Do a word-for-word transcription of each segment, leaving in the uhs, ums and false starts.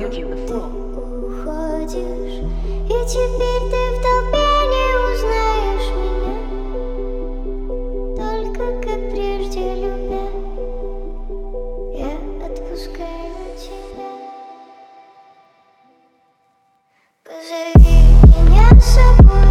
ты уходишь, и теперь ты в толпе не узнаешь меня. Только как прежде любя, я отпускаю тебя. Позови меня с собой.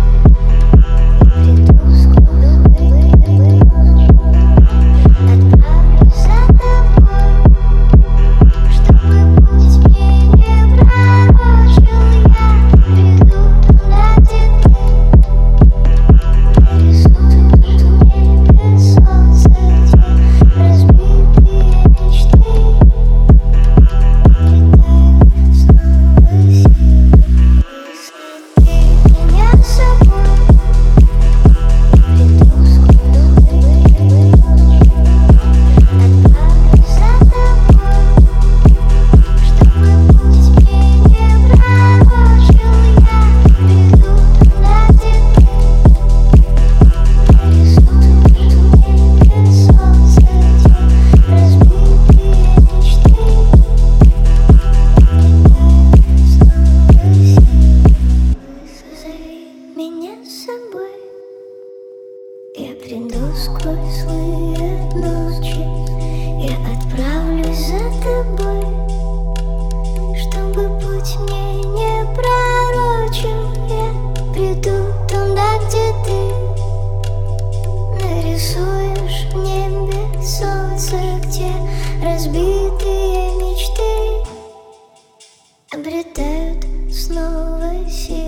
Я приду сквозь злые ночи, я отправлюсь за тобой, чтобы путь мне не пророчил. Я приду туда, где ты нарисуешь в небе солнце, где разбитые мечты обретают снова силу.